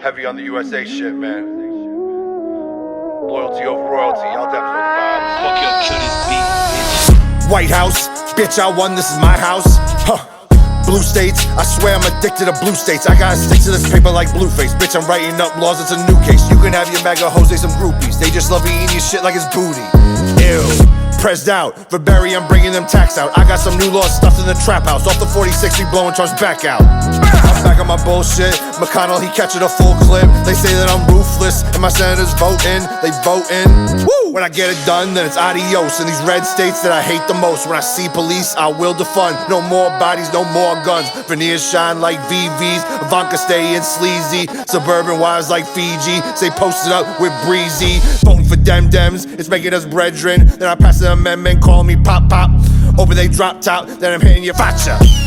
Heavy on the USA shit, man. Loyalty over royalty, y'all definitely know the vibes. Fuck your kill this beat, bitch. White House, bitch, I won, this is my house. Huh. Blue states, I swear I'm addicted to blue states. I gotta stick to this paper like Blueface. Bitch, I'm writing up laws, it's a new case. You can have your MAGA Jose some groupies. They just love eating your shit like it's booty. Ew. Pressed out, for Barry, I'm bringing them tax out. I got some new laws stuffed in the trap house. Off the 40-60, blowing Trump's back out. I'm back on my bullshit. McConnell, he catching a full clip. They say that I'm ruthless, and my senators voting. They voting. Woo! When I get it done, then it's adios. In these red states that I hate the most. When I see police, I will defund. No more bodies, no more guns. Veneers shine like VVs. Ivanka stay in sleazy. Suburban wives like Fiji. Stay posted up with Breezy. Voting for Dems, it's making us brethren. Then I pass an amendment, call me pop. Over they drop top, then I'm hitting your facha.